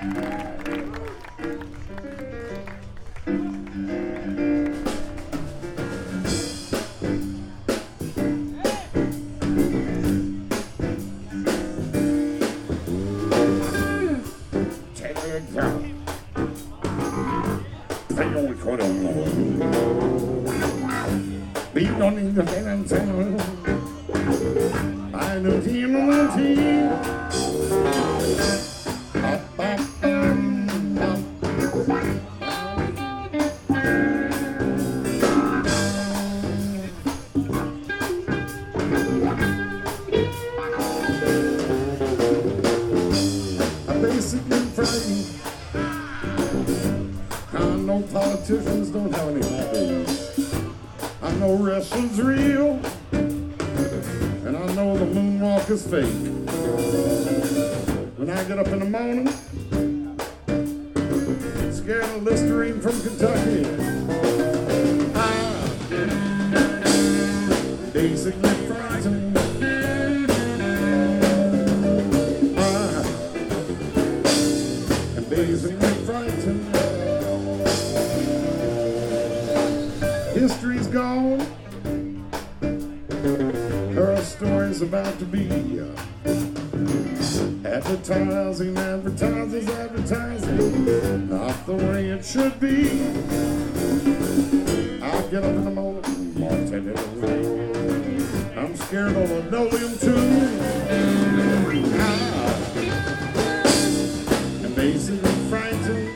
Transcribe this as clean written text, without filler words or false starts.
You don't need to say I'm saying I know team on the team. I'm basically frightened. I know politicians don't have any happiness. I know wrestling's real, and I know the moonwalk is fake. When I get up in the morning, scared of Listerine from Kentucky, I'm basically frightened. I'm basically frightened. History's gone. Her story's about to be advertising, not the way it should be. I'll get up in the morning, bartender. I'm scared of linoleum too. I'm basically frightened.